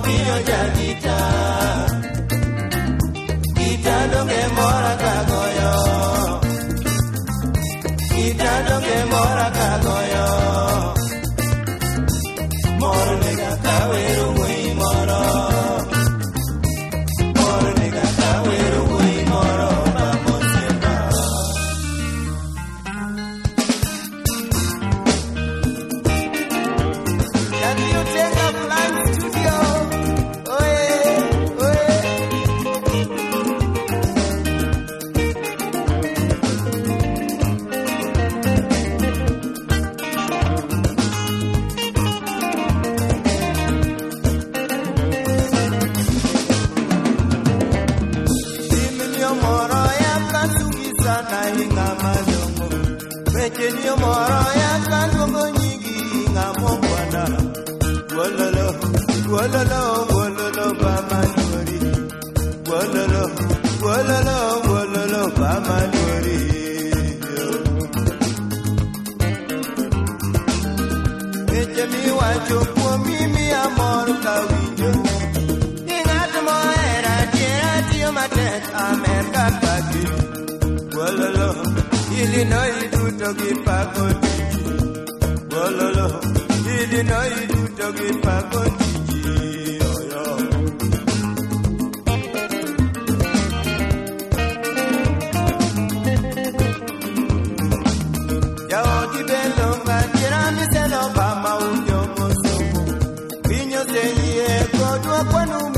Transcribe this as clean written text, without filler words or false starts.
Omiyo jagita Gita donge mora kagoyo Gita donge mora kagoyo Mor nega kawero wei moro Mor nega kawero wei moro Vamos siemba Can you take a flight studio? Kenyo moro ya kanungo nyigi ngamo bwana wololo wololo wololo bamanuri wololo wololo wololo bamanuri Ejemi wacho kwa mimi amor kawinjo Ingat mo era tira tiyo matek Amerika kaki wololo Illinois Togi pagodi, wololo. Illinois togi pagodi, oyo. Yao di belonga, tirami se no ba maunyo mosumo. Vinyo se ye kodwa kwanu